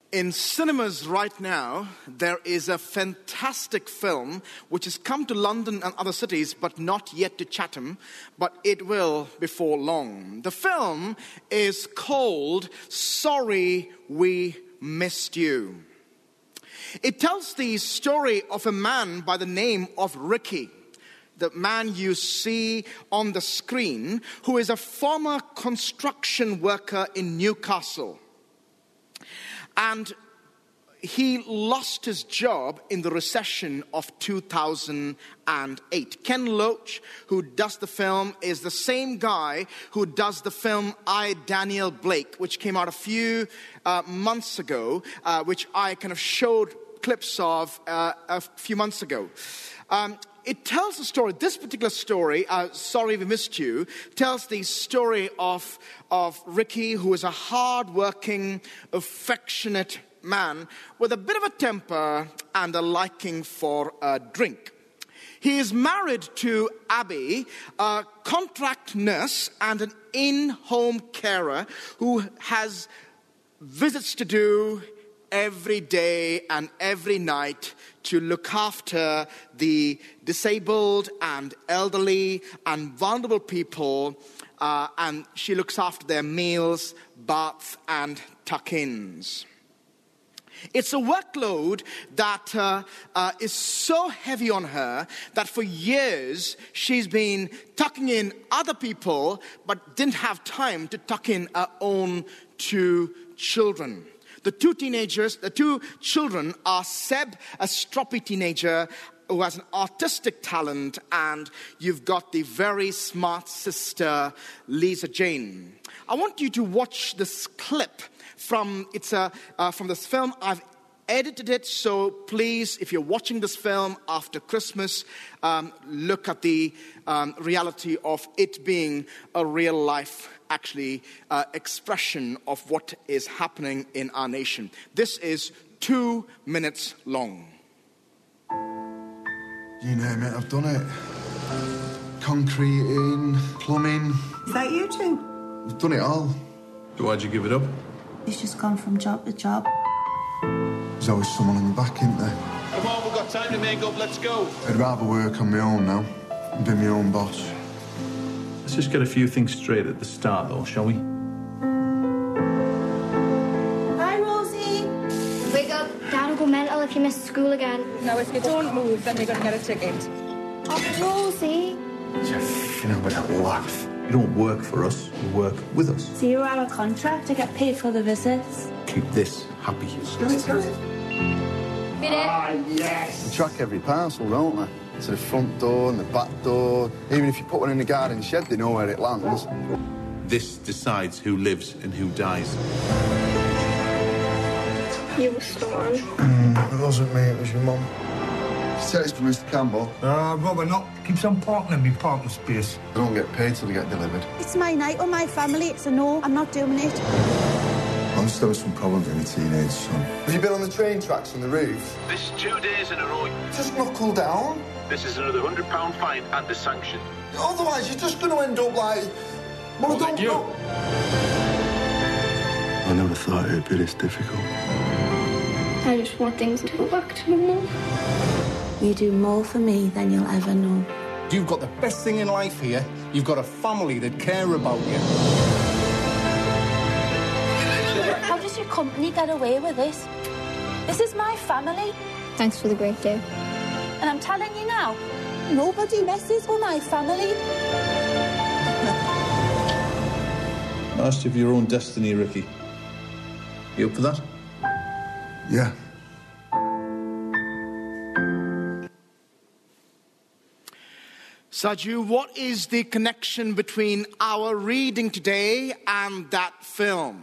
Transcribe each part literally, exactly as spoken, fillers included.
In cinemas right now, there is a fantastic film which has come to London and other cities, but not yet to Chatham, but it will before long. The film is called Sorry We Missed You. It tells the story of a man by the name of Ricky, the man you see on the screen, who is a former construction worker in Newcastle. And he lost his job in the recession of two thousand eight. Ken Loach, who does the film, is the same guy who does the film I, Daniel Blake, which came out a few uh, months ago, uh, which I kind of showed clips of uh, a few months ago. Um, It tells a story, this particular story, uh, Sorry We Missed You, tells the story of, of Ricky, who is a hard-working, affectionate man with a bit of a temper and a liking for a drink. He is married to Abby, a contract nurse and an in-home carer who has visits to do every day and every night to look after the disabled and elderly and vulnerable people, uh, and she looks after their meals, baths, and tuck-ins. It's a workload that uh, uh, is so heavy on her that for years she's been tucking in other people but didn't have time to tuck in her own two children. The two teenagers, the two children are Seb, a stroppy teenager who has an artistic talent, and you've got the very smart sister, Lisa Jane. I want you to watch this clip from it's a uh, from this film. I've edited it, so please, if you're watching this film after Christmas, um, look at the um, reality of it being a real life actually uh, expression of what is happening in our nation. This is two minutes long. You name it, I've done it. Concreting, plumbing. Is that you two? I've done it all. So why'd you give it up? He's just gone from job to job. There's always someone on your back, isn't there? Come on, we've got time to make up, let's go. I'd rather work on my own now and be my own boss. Let's just get a few things straight at the start, though, shall we? Hi, Rosie. Wake up. Dad will go mental if you miss school again. No, if you don't move, then you're going to get a ticket. Oh, Rosie. You know, but that laugh. You don't work for us, you work with us. Zero-hour contract to get paid for the visits. Keep this happy. Ah, yes! We track every parcel, don't we? To the front door and the back door. Even if you put one in the garden shed, they know where it lands. This decides who lives and who dies. You were storm. Mm, it wasn't me, it was your mum. She said it's for Mister Campbell. Ah, uh, Robert, not. Keeps on parking in me parking space. I don't get paid till they get delivered. It's my night with my family. It's a no. I'm not doing it. I'm just having some problems with my teenage son. Have you been on the train tracks on the roof? This is two days in a row. Just knuckle down. This is another one hundred pound fine and a sanction. Otherwise, you're just going to end up like... Well, Well, I don't then you. know. I never thought it would be this difficult. I just want things to go back to normal. You do more for me than you'll ever know. You've got the best thing in life here. You've got a family that care about you. How does your company get away with this? This is my family. Thanks for the great day. And I'm telling you now, nobody messes with my family. Master of your own destiny, Ricky. You up for that? Yeah. Saju, what is the connection between our reading today and that film?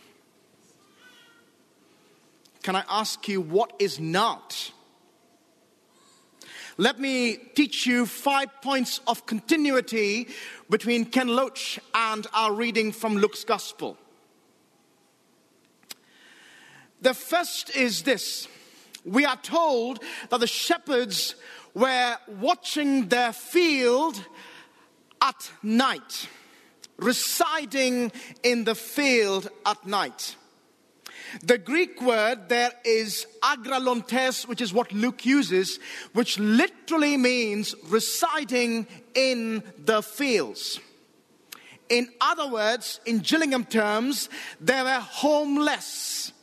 Can I ask you what is not? Let me teach you five points of continuity between Ken Loach and our reading from Luke's Gospel. The first is this. We are told that the shepherds were watching their field at night, residing in the field at night. The Greek word there is agralontes, which is what Luke uses, which literally means residing in the fields. In other words, in Gillingham terms, they were homeless.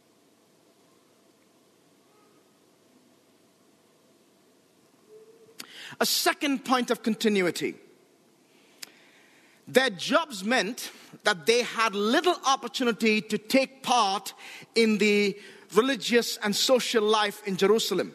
A second point of continuity. Their jobs meant that they had little opportunity to take part in the religious and social life in Jerusalem.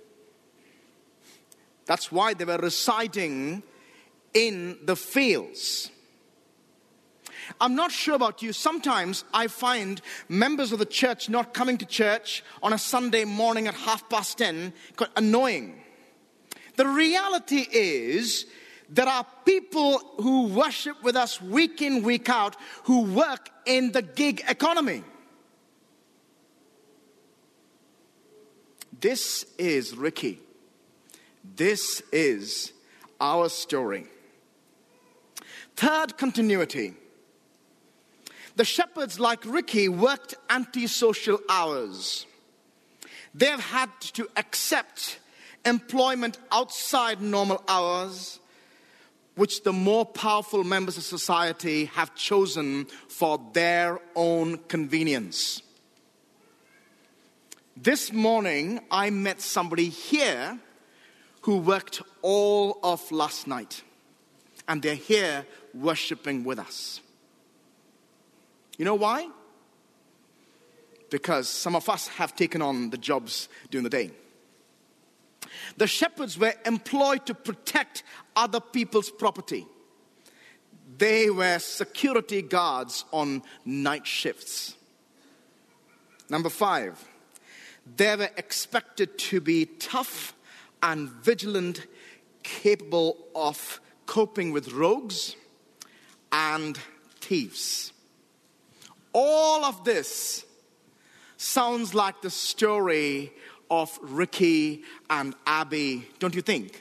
That's why they were residing in the fields. I'm not sure about you. Sometimes I find members of the church not coming to church on a Sunday morning at half past ten quite annoying. The reality is, there are people who worship with us week in, week out, who work in the gig economy. This is Ricky. This is our story. Third continuity. The shepherds, like Ricky, worked antisocial hours. They've had to accept employment outside normal hours, which the more powerful members of society have chosen for their own convenience. This morning, I met somebody here who worked all of last night, and they're here worshiping with us. You know why? Because some of us have taken on the jobs during the day. The shepherds were employed to protect other people's property. They were security guards on night shifts. Number five, they were expected to be tough and vigilant, capable of coping with rogues and thieves. All of this sounds like the story of Ricky and Abby, don't you think?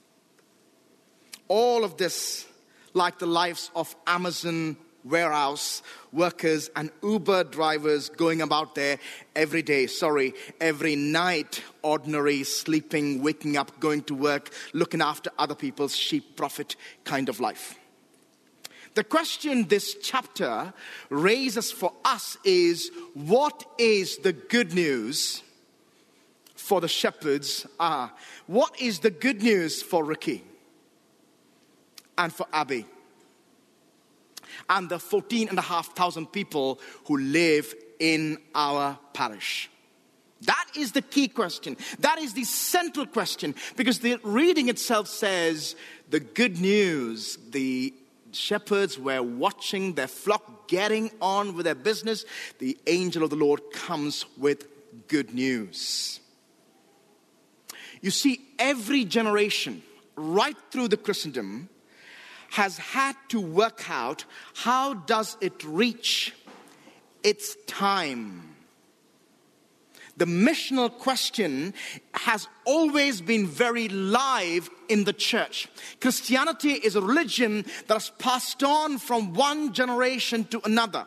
All of this, like the lives of Amazon warehouse workers and Uber drivers going about there every day, sorry, every night, ordinary, sleeping, waking up, going to work, looking after other people's sheep profit kind of life. The question this chapter raises for us is, what is the good news for the shepherds? Ah, what is the good news for Ricky and for Abby and the fourteen and a half thousand people who live in our parish? That is the key question. That is the central question, because the reading itself says the good news, the shepherds were watching their flock getting on with their business. The angel of the Lord comes with good news. You see, every generation, right through the Christendom, has had to work out how does it reach its time. The missional question has always been very live in the church. Christianity is a religion that has passed on from one generation to another.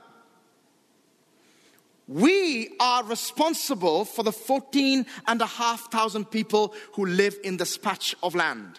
We are responsible for the fourteen and a half thousand people who live in this patch of land.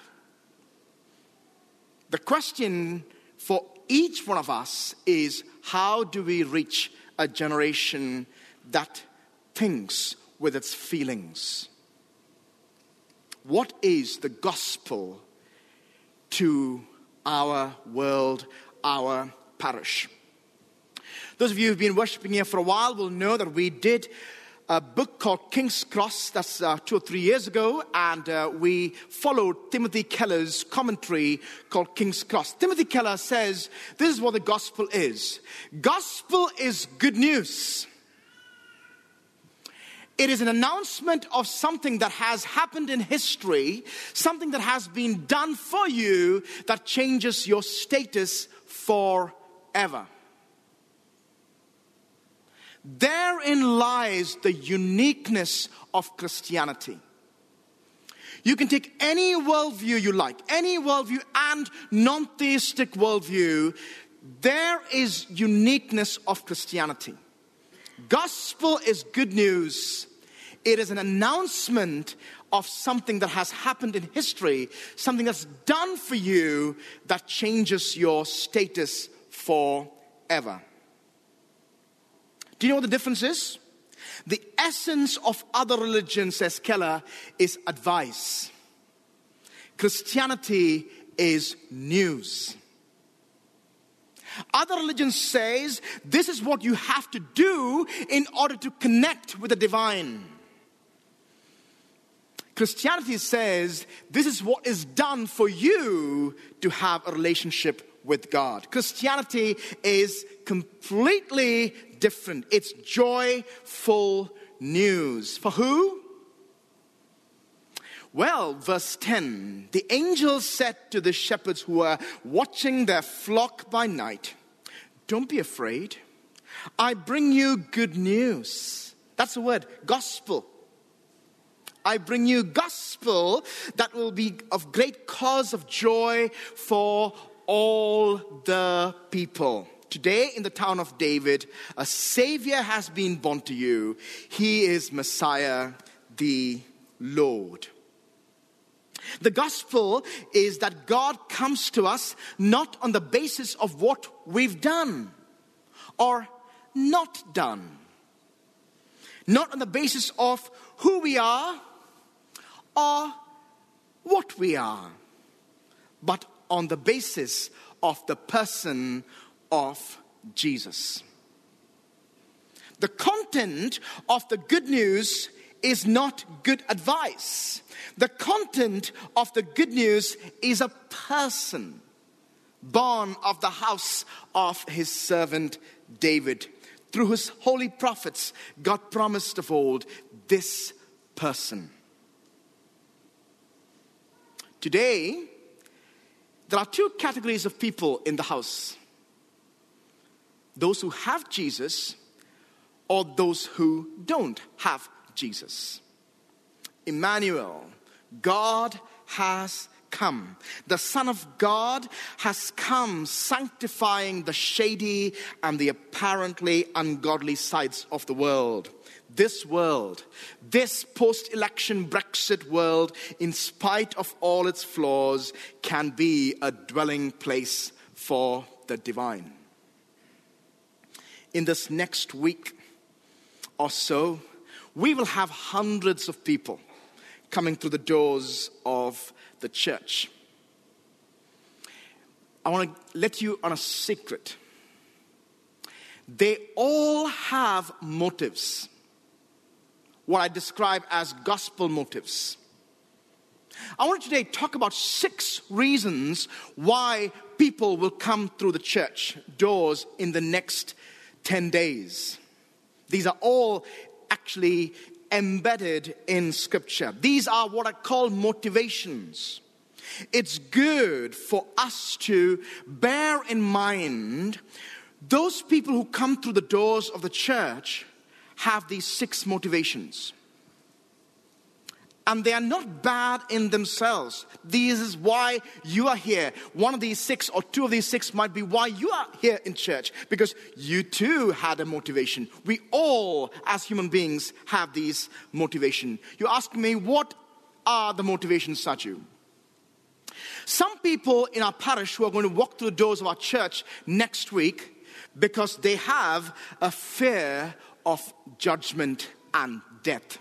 The question for each one of us is, how do we reach a generation that thinks with its feelings? What is the gospel to our world, our parish? Those of you who've been worshiping here for a while will know that we did a book called King's Cross, that's uh, two or three years ago, and uh, we followed Timothy Keller's commentary called King's Cross. Timothy Keller says, this is what the gospel is. Gospel is good news. It is an announcement of something that has happened in history, something that has been done for you that changes your status forever. Therein lies the uniqueness of Christianity. You can take any worldview you like, any worldview and non-theistic worldview. There is uniqueness of Christianity. Gospel is good news. It is an announcement of something that has happened in history, something that's done for you that changes your status forever. Do you know what the difference is? The essence of other religions, says Keller, is advice. Christianity is news. Other religions says this is what you have to do in order to connect with the divine. Christianity says this is what is done for you to have a relationship with God. Christianity is completely different. It's joyful news. For who? Well, verse ten, the angel said to the shepherds who were watching their flock by night, don't be afraid. I bring you good news. That's the word, gospel. I bring you gospel that will be of great cause of joy for all the people. Today in the town of David, a Savior has been born to you. He is Messiah, the Lord. The gospel is that God comes to us not on the basis of what we've done or not done. Not on the basis of who we are or what we are, but on the basis of the person of Jesus. The content of the good news is not good advice. The content of the good news is a person born of the house of his servant David. Through his holy prophets, God promised of old this person. Today, there are two categories of people in the house. Those who have Jesus or those who don't have Jesus. Emmanuel, God has come. The Son of God has come, sanctifying the shady and the apparently ungodly sides of the world. This world, this post-election Brexit world, in spite of all its flaws, can be a dwelling place for the divine. In this next week or so, we will have hundreds of people coming through the doors of the church. I want to let you on a secret. They all have motives. What I describe as gospel motives. I want to today talk about six reasons why people will come through the church doors in the next ten days. These are all actually embedded in Scripture. These are what I call motivations. It's good for us to bear in mind those people who come through the doors of the church have these six motivations. And they are not bad in themselves. This is why you are here. One of these six or two of these six might be why you are here in church. Because you too had a motivation. We all, as human beings, have these motivations. You're asking me, what are the motivations, Saju? Some people in our parish who are going to walk through the doors of our church next week because they have a fear of judgment and death.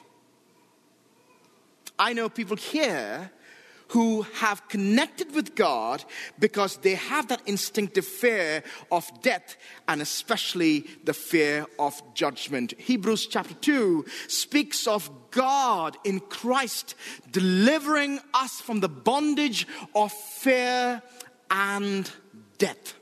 I know people here who have connected with God because they have that instinctive fear of death and especially the fear of judgment. Hebrews chapter two speaks of God in Christ delivering us from the bondage of fear and death.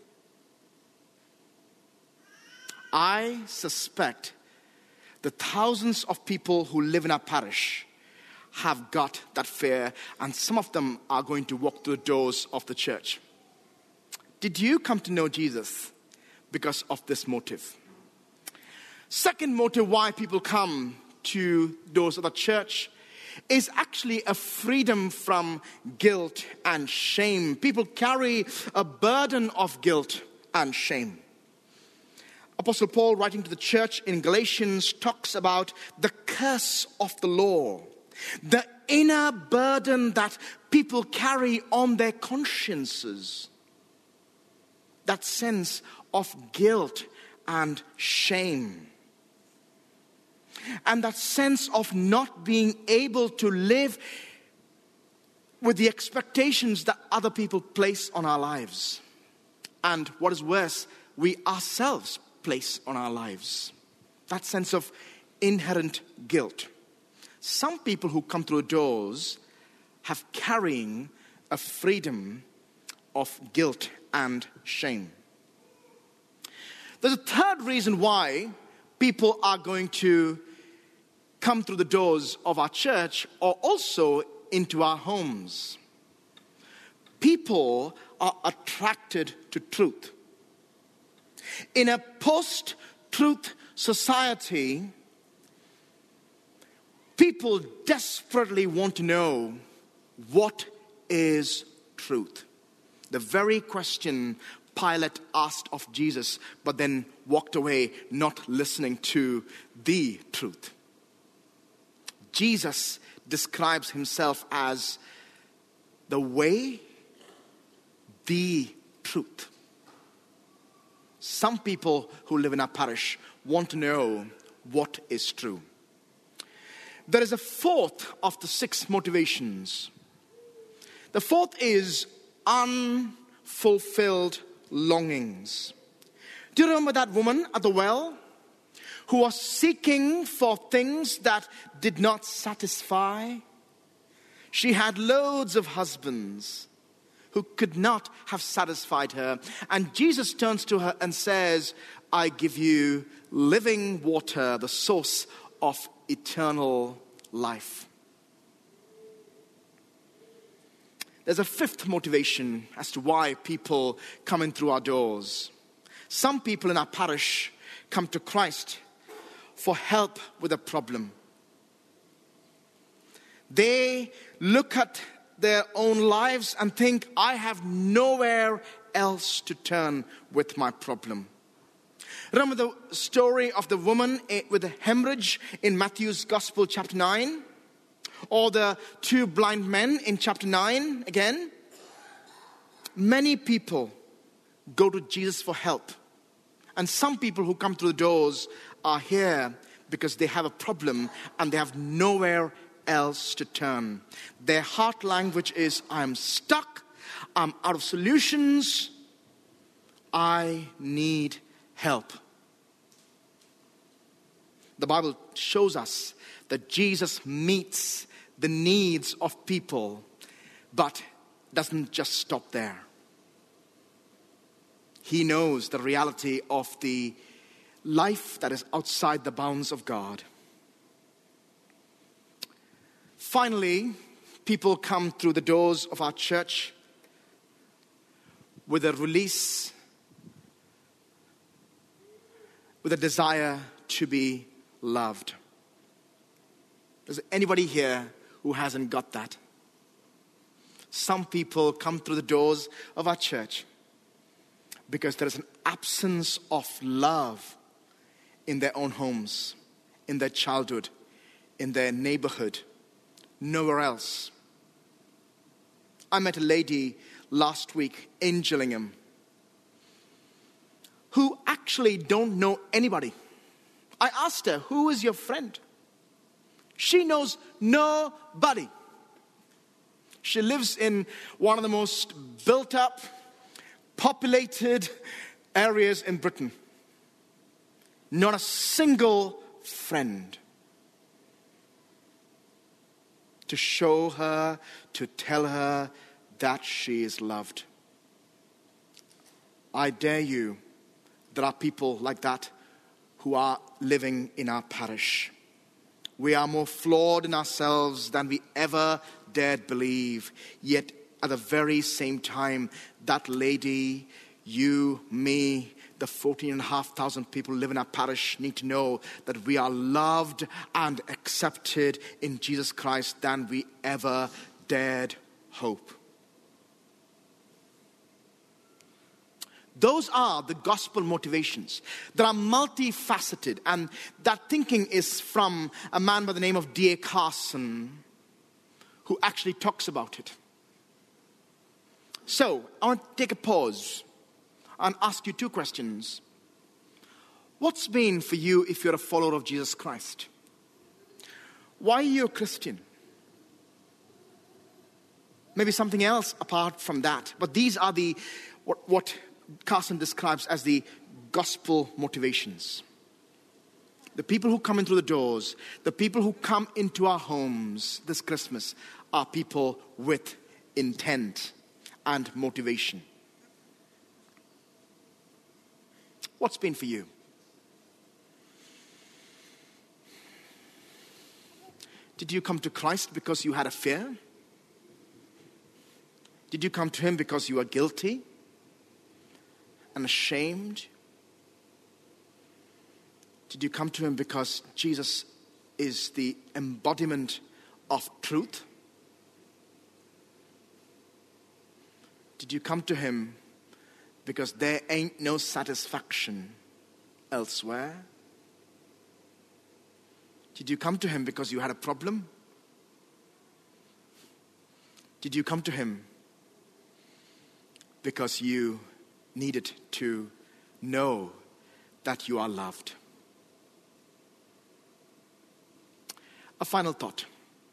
I suspect the thousands of people who live in our parish have got that fear, and some of them are going to walk through the doors of the church. Did you come to know Jesus because of this motive? Second motive why people come to doors of the church is actually a freedom from guilt and shame. People carry a burden of guilt and shame. Apostle Paul, writing to the church in Galatians, talks about the curse of the law, the inner burden that people carry on their consciences, that sense of guilt and shame, and that sense of not being able to live with the expectations that other people place on our lives. And what is worse, we ourselves place on our lives. That sense of inherent guilt. Some people who come through doors have carrying a freedom of guilt and shame. There's a third reason why people are going to come through the doors of our church or also into our homes. People are attracted to truth. In a post-truth society, people desperately want to know what is truth. The very question Pilate asked of Jesus, but then walked away not listening to the truth. Jesus describes himself as the way, the truth. Some people who live in our parish want to know what is true. There is a fourth of the six motivations. The fourth is unfulfilled longings. Do you remember that woman at the well who was seeking for things that did not satisfy? She had loads of husbands who could not have satisfied her. And Jesus turns to her and says, I give you living water, the source of eternal life. There's a fifth motivation as to why people come in through our doors. Some people in our parish come to Christ for help with a problem. They look at their own lives and think, I have nowhere else to turn with my problem. Remember the story of the woman with the hemorrhage in Matthew's Gospel, chapter nine? Or the two blind men in chapter nine again? Many people go to Jesus for help. And some people who come through the doors are here because they have a problem and they have nowhere else to turn. Their heart language is, I'm stuck, I'm out of solutions, I need help. The Bible shows us that Jesus meets the needs of people, but doesn't just stop there. He knows the reality of the life that is outside the bounds of God. Finally, people come through the doors of our church with a release, with a desire to be loved. Is there anybody here who hasn't got that? Some people come through the doors of our church because there is an absence of love in their own homes, in their childhood, in their neighborhood, nowhere else. I met a lady last week in Gillingham who actually don't know anybody. I asked her, who is your friend? She knows nobody. She lives in one of the most built up, populated areas in Britain. Not a single friend to show her, to tell her that she is loved. I dare you, there are people like that who are living in our parish. We are more flawed in ourselves than we ever dared believe. Yet at the very same time, that lady, you, me, the fourteen and a half thousand people who live in our parish need to know that we are loved and accepted in Jesus Christ than we ever dared hope. Those are the gospel motivations that are multifaceted, and that thinking is from a man by the name of D A Carson, who actually talks about it. So, I want to take a pause and ask you two questions. What's been for you if you're a follower of Jesus Christ? Why are you a Christian? Maybe something else apart from that. But these are the what, what Carson describes as the gospel motivations. The people who come in through the doors, the people who come into our homes this Christmas are people with intent and motivation. What's been for you? Did you come to Christ because you had a fear? Did you come to him because you are guilty and ashamed? Did you come to him because Jesus is the embodiment of truth? Did you come to him because there ain't no satisfaction elsewhere? Did you come to him because you had a problem? Did you come to him because you needed to know that you are loved? A final thought.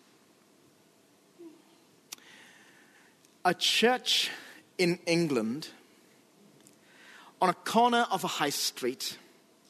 A church in England on a corner of a high street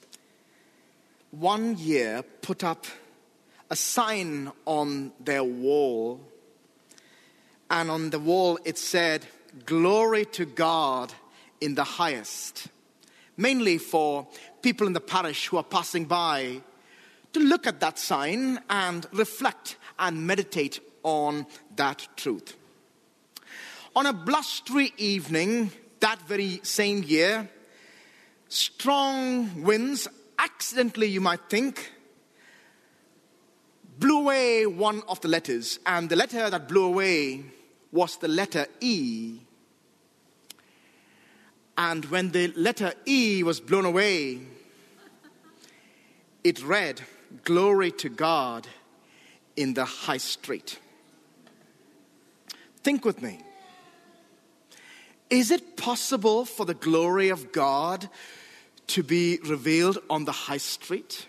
one year put up a sign on their wall, and on the wall it said, "Glory to God in the highest," mainly for people in the parish who are passing by to look at that sign and reflect and meditate on that truth. On a blustery evening that very same year, strong winds, accidentally you might think, blew away one of the letters, and the letter that blew away was the letter E. And when the letter E was blown away, it read, "Glory to God in the high street." Think with me. Is it possible for the glory of God to be revealed on the high street?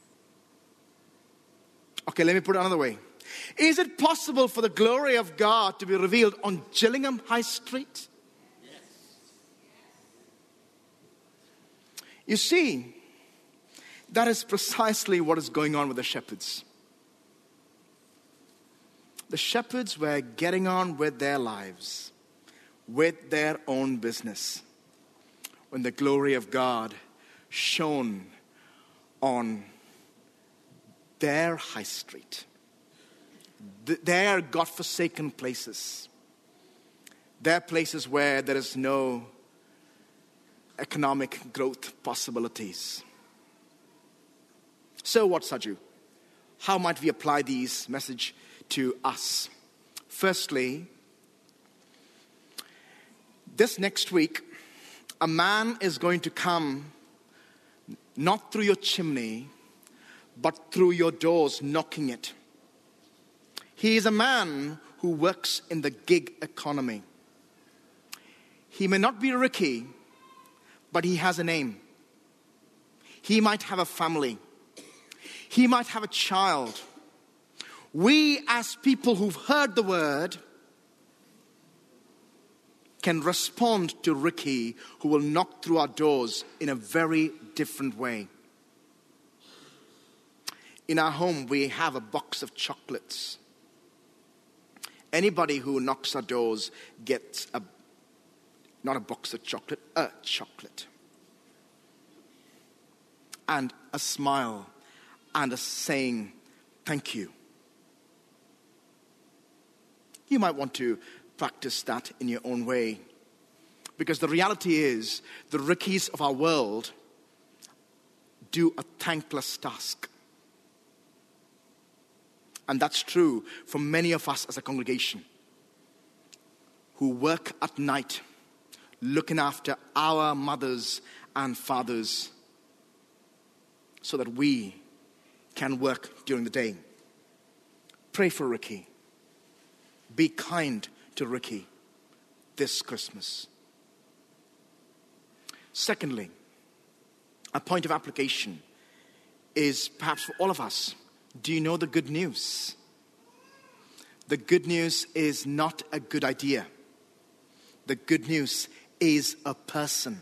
Okay, let me put it another way. Is it possible for the glory of God to be revealed on Gillingham High Street? Yes. You see, that is precisely what is going on with the shepherds. The shepherds were getting on with their lives, with their own business, when the glory of God shone on their high street, their God-forsaken places, their places where there is no economic growth possibilities. So what, Saju? How might we apply these message to us? Firstly, this next week, a man is going to come not through your chimney, but through your doors, knocking it. He is a man who works in the gig economy. He may not be Ricky, but he has a name. He might have a family. He might have a child. We, as people who've heard the word, can respond to Ricky, who will knock through our doors in a very different way. In our home, we have a box of chocolates. Anybody who knocks our doors gets a, not a box of chocolate, a chocolate. And a smile and a saying, "Thank you." You might want to practice that in your own way. Because the reality is, the Rickies of our world do a thankless task. And that's true for many of us as a congregation who work at night, looking after our mothers and fathers so that we can work during the day. Pray for Ricky. Be kind to Ricky this Christmas. Secondly, a point of application is perhaps for all of us. Do you know the good news? The good news is not a good idea. The good news is a person.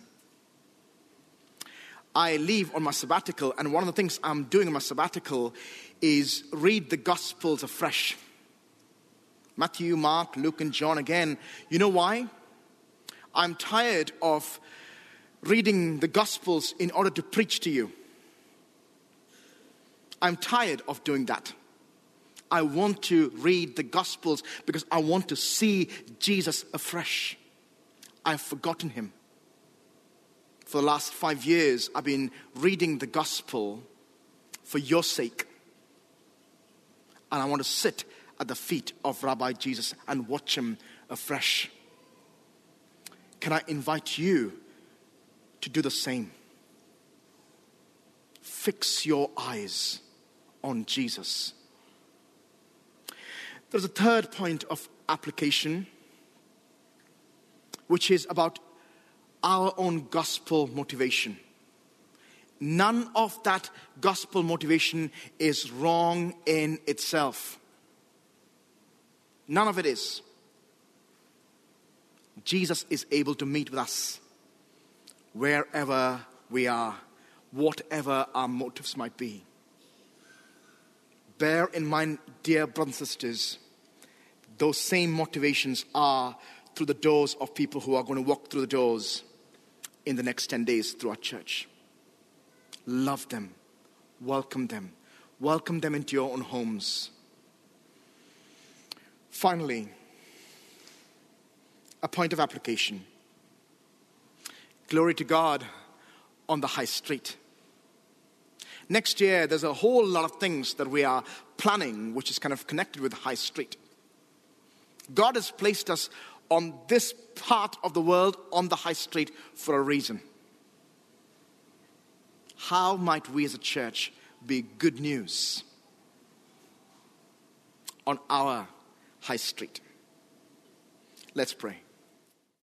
I leave on my sabbatical, and one of the things I'm doing on my sabbatical is read the Gospels afresh. Matthew, Mark, Luke, and John again. You know why? I'm tired of reading the Gospels in order to preach to you. I'm tired of doing that. I want to read the Gospels because I want to see Jesus afresh. I've forgotten him. For the last five years, I've been reading the Gospel for your sake. And I want to sit at the feet of Rabbi Jesus and watch him afresh. Can I invite you to do the same? Fix your eyes on Jesus. There's a third point of application, which is about our own gospel motivation. None of that gospel motivation is wrong in itself. None of it is. Jesus is able to meet with us wherever we are, whatever our motives might be. Bear in mind, dear brothers and sisters, those same motivations are through the doors of people who are going to walk through the doors in the next ten days through our church. Love them. Welcome them. Welcome them into your own homes. Finally, a point of application. Glory to God on the high street. Next year, there's a whole lot of things that we are planning, which is kind of connected with the high street. God has placed us on this part of the world, on the high street, for a reason. How might we as a church be good news on our high street? Let's pray.